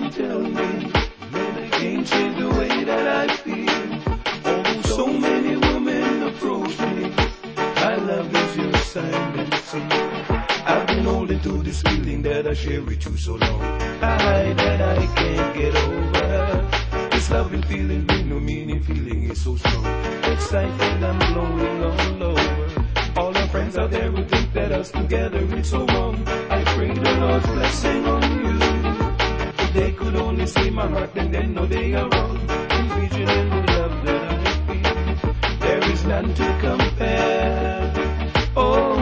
can tell me, no, they can't change the way that I feel. Although so many women approach me, my love is your silent sea. I've been holding to this feeling that I share with you so long. A high that I can't get over. This loving feeling with no meaning, feeling is so strong. Excited, I'm blowing all over. All our friends out there who think that us together is so wrong. I pray the Lord's blessing on you. If they could only see my heart, then they know they are wrong. Envisioning the love that I feel, there is none to compare. Oh.